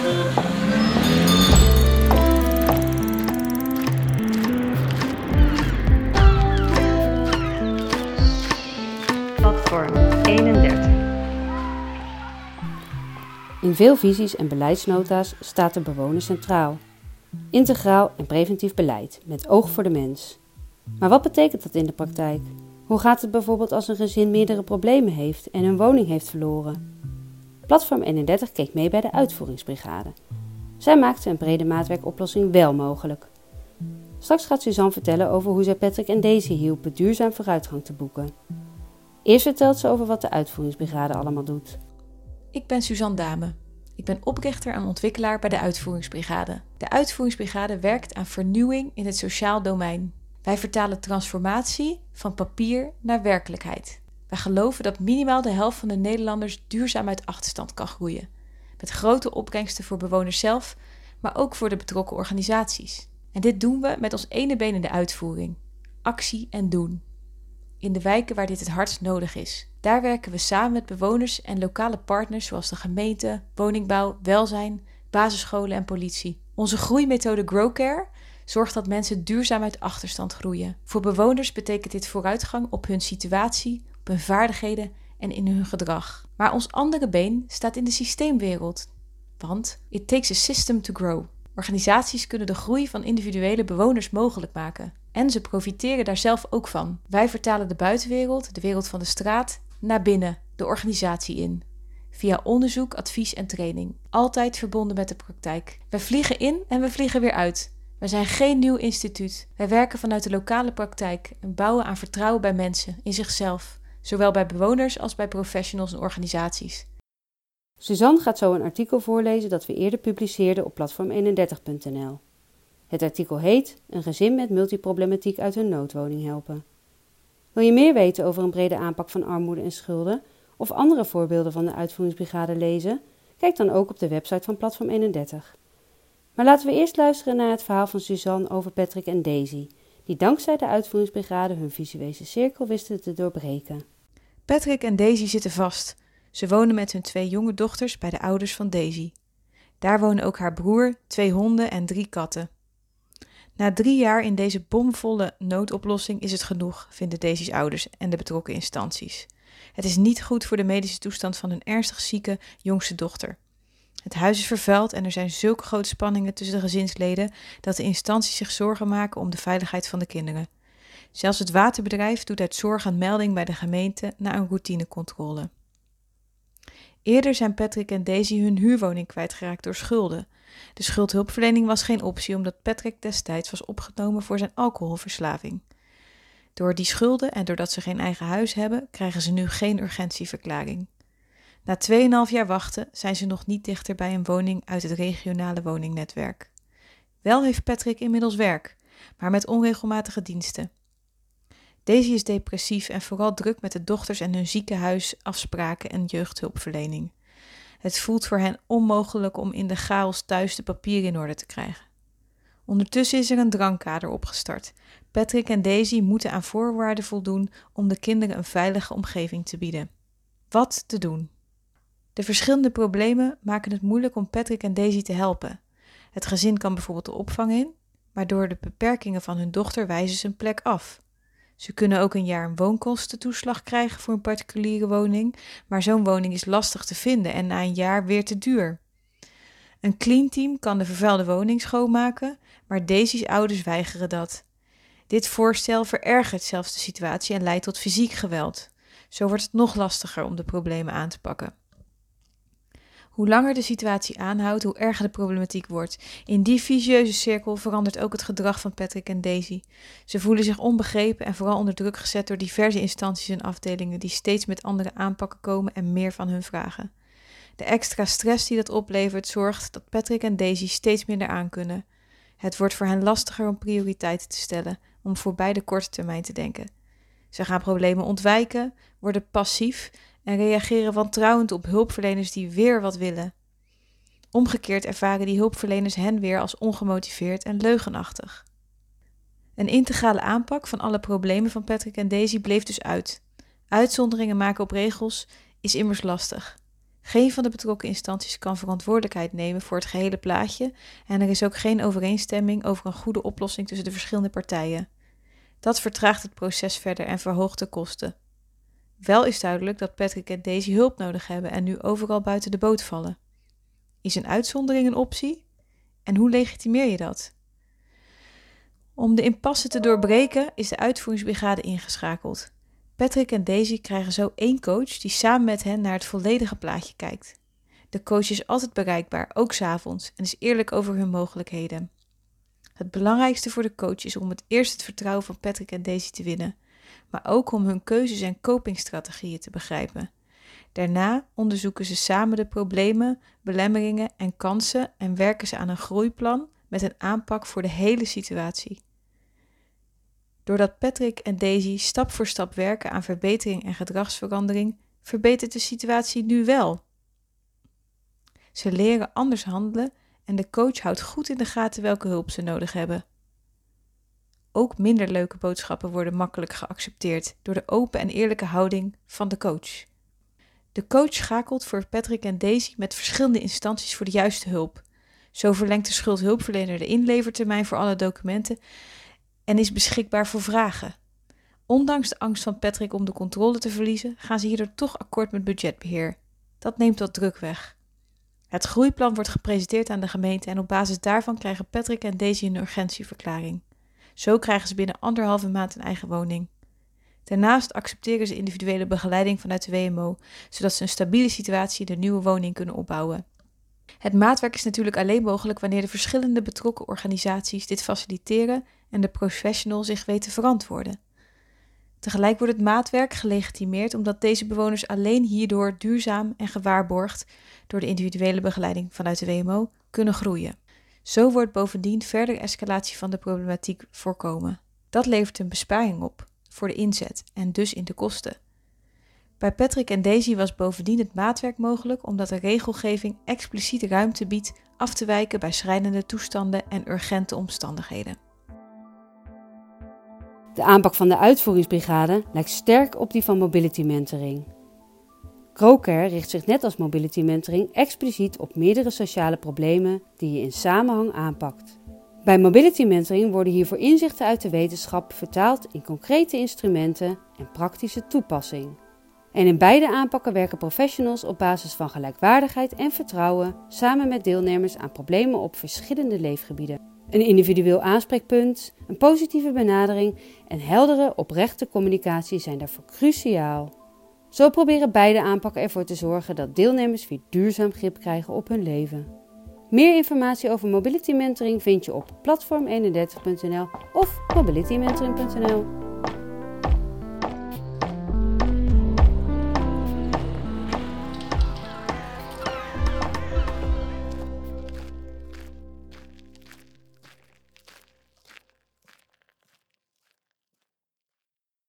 Platform 31. In veel visies en beleidsnota's staat de bewoner centraal. Integraal en preventief beleid, met oog voor de mens. Maar wat betekent dat in de praktijk? Hoe gaat het bijvoorbeeld als een gezin meerdere problemen heeft en een woning heeft verloren? Platform 31 keek mee bij de uitvoeringsbrigade. Zij maakte een brede maatwerkoplossing wel mogelijk. Straks gaat Suzanne vertellen over hoe zij Patrick en Daisy hielpen duurzaam vooruitgang te boeken. Eerst vertelt ze over wat de uitvoeringsbrigade allemaal doet. Ik ben Suzanne Dame. Ik ben oprichter en ontwikkelaar bij de uitvoeringsbrigade. De uitvoeringsbrigade werkt aan vernieuwing in het sociaal domein. Wij vertalen transformatie van papier naar werkelijkheid. Wij geloven dat minimaal de helft van de Nederlanders duurzaam uit achterstand kan groeien. Met grote opbrengsten voor bewoners zelf, maar ook voor de betrokken organisaties. En dit doen we met ons ene been in de uitvoering. Actie en doen. In de wijken waar dit het hardst nodig is. Daar werken we samen met bewoners en lokale partners zoals de gemeente, woningbouw, welzijn, basisscholen en politie. Onze groeimethode GrowCare zorgt dat mensen duurzaam uit achterstand groeien. Voor bewoners betekent dit vooruitgang op hun situatie, op hun vaardigheden en in hun gedrag. Maar ons andere been staat in de systeemwereld. Want it takes a system to grow. Organisaties kunnen de groei van individuele bewoners mogelijk maken. En ze profiteren daar zelf ook van. Wij vertalen de buitenwereld, de wereld van de straat, naar binnen, de organisatie in. Via onderzoek, advies en training. Altijd verbonden met de praktijk. Wij vliegen in en we vliegen weer uit. Wij zijn geen nieuw instituut. Wij werken vanuit de lokale praktijk en bouwen aan vertrouwen bij mensen, in zichzelf. Zowel bij bewoners als bij professionals en organisaties. Suzanne gaat zo een artikel voorlezen dat we eerder publiceerden op platform31.nl. Het artikel heet Een gezin met multiproblematiek uit hun noodwoning helpen. Wil je meer weten over een brede aanpak van armoede en schulden of andere voorbeelden van de uitvoeringsbrigade lezen? Kijk dan ook op de website van Platform 31. Maar laten we eerst luisteren naar het verhaal van Suzanne over Patrick en Daisy, die dankzij de uitvoeringsbrigade hun visuele cirkel wisten te doorbreken. Patrick en Daisy zitten vast. Ze wonen met hun 2 jonge dochters bij de ouders van Daisy. Daar wonen ook haar broer, 2 honden en 3 katten. Na 3 jaar in deze bomvolle noodoplossing is het genoeg, vinden Daisy's ouders en de betrokken instanties. Het is niet goed voor de medische toestand van hun ernstig zieke jongste dochter. Het huis is vervuild en er zijn zulke grote spanningen tussen de gezinsleden dat de instanties zich zorgen maken om de veiligheid van de kinderen. Zelfs het waterbedrijf doet uit zorg een melding bij de gemeente na een routinecontrole. Eerder zijn Patrick en Daisy hun huurwoning kwijtgeraakt door schulden. De schuldhulpverlening was geen optie omdat Patrick destijds was opgenomen voor zijn alcoholverslaving. Door die schulden en doordat ze geen eigen huis hebben, krijgen ze nu geen urgentieverklaring. Na 2,5 jaar wachten zijn ze nog niet dichter bij een woning uit het regionale woningnetwerk. Wel heeft Patrick inmiddels werk, maar met onregelmatige diensten. Daisy is depressief en vooral druk met de dochters en hun ziekenhuis, afspraken en jeugdhulpverlening. Het voelt voor hen onmogelijk om in de chaos thuis de papieren in orde te krijgen. Ondertussen is er een drangkader opgestart. Patrick en Daisy moeten aan voorwaarden voldoen om de kinderen een veilige omgeving te bieden. Wat te doen? De verschillende problemen maken het moeilijk om Patrick en Daisy te helpen. Het gezin kan bijvoorbeeld de opvang in, maar door de beperkingen van hun dochter wijzen ze een plek af. Ze kunnen ook een jaar een woonkostentoeslag krijgen voor een particuliere woning, maar zo'n woning is lastig te vinden en na een jaar weer te duur. Een cleanteam kan de vervuilde woning schoonmaken, maar Daisy's ouders weigeren dat. Dit voorstel verergert zelfs de situatie en leidt tot fysiek geweld. Zo wordt het nog lastiger om de problemen aan te pakken. Hoe langer de situatie aanhoudt, hoe erger de problematiek wordt. In die vicieuze cirkel verandert ook het gedrag van Patrick en Daisy. Ze voelen zich onbegrepen en vooral onder druk gezet door diverse instanties en afdelingen die steeds met andere aanpakken komen en meer van hun vragen. De extra stress die dat oplevert zorgt dat Patrick en Daisy steeds minder aankunnen. Het wordt voor hen lastiger om prioriteiten te stellen, om voorbij de korte termijn te denken. Ze gaan problemen ontwijken, worden passief en reageren wantrouwend op hulpverleners die weer wat willen. Omgekeerd ervaren die hulpverleners hen weer als ongemotiveerd en leugenachtig. Een integrale aanpak van alle problemen van Patrick en Daisy bleef dus uit. Uitzonderingen maken op regels is immers lastig. Geen van de betrokken instanties kan verantwoordelijkheid nemen voor het gehele plaatje en er is ook geen overeenstemming over een goede oplossing tussen de verschillende partijen. Dat vertraagt het proces verder en verhoogt de kosten. Wel is duidelijk dat Patrick en Daisy hulp nodig hebben en nu overal buiten de boot vallen. Is een uitzondering een optie? En hoe legitimeer je dat? Om de impasse te doorbreken is de uitvoeringsbrigade ingeschakeld. Patrick en Daisy krijgen zo 1 coach die samen met hen naar het volledige plaatje kijkt. De coach is altijd bereikbaar, ook 's avonds, en is eerlijk over hun mogelijkheden. Het belangrijkste voor de coach is om eerst het vertrouwen van Patrick en Daisy te winnen, maar ook om hun keuzes en copingstrategieën te begrijpen. Daarna onderzoeken ze samen de problemen, belemmeringen en kansen en werken ze aan een groeiplan met een aanpak voor de hele situatie. Doordat Patrick en Daisy stap voor stap werken aan verbetering en gedragsverandering, verbetert de situatie nu wel. Ze leren anders handelen en de coach houdt goed in de gaten welke hulp ze nodig hebben. Ook minder leuke boodschappen worden makkelijk geaccepteerd door de open en eerlijke houding van de coach. De coach schakelt voor Patrick en Daisy met verschillende instanties voor de juiste hulp. Zo verlengt de schuldhulpverlener de inlevertermijn voor alle documenten en is beschikbaar voor vragen. Ondanks de angst van Patrick om de controle te verliezen, gaan ze hierdoor toch akkoord met budgetbeheer. Dat neemt wat druk weg. Het groeiplan wordt gepresenteerd aan de gemeente en op basis daarvan krijgen Patrick en Daisy een urgentieverklaring. Zo krijgen ze binnen 1,5 maand een eigen woning. Daarnaast accepteren ze individuele begeleiding vanuit de WMO, zodat ze een stabiele situatie in de nieuwe woning kunnen opbouwen. Het maatwerk is natuurlijk alleen mogelijk wanneer de verschillende betrokken organisaties dit faciliteren en de professional zich weet te verantwoorden. Tegelijk wordt het maatwerk gelegitimeerd omdat deze bewoners alleen hierdoor duurzaam en gewaarborgd door de individuele begeleiding vanuit de WMO kunnen groeien. Zo wordt bovendien verder escalatie van de problematiek voorkomen. Dat levert een besparing op voor de inzet en dus in de kosten. Bij Patrick en Daisy was bovendien het maatwerk mogelijk omdat de regelgeving expliciet ruimte biedt af te wijken bij schrijnende toestanden en urgente omstandigheden. De aanpak van de uitvoeringsbrigade lijkt sterk op die van Mobility Mentoring. GrowCare richt zich net als Mobility Mentoring expliciet op meerdere sociale problemen die je in samenhang aanpakt. Bij Mobility Mentoring worden hiervoor inzichten uit de wetenschap vertaald in concrete instrumenten en praktische toepassing. En in beide aanpakken werken professionals op basis van gelijkwaardigheid en vertrouwen samen met deelnemers aan problemen op verschillende leefgebieden. Een individueel aanspreekpunt, een positieve benadering en heldere, oprechte communicatie zijn daarvoor cruciaal. Zo proberen beide aanpakken ervoor te zorgen dat deelnemers weer duurzaam grip krijgen op hun leven. Meer informatie over Mobility Mentoring vind je op platform31.nl of mobilitymentoring.nl.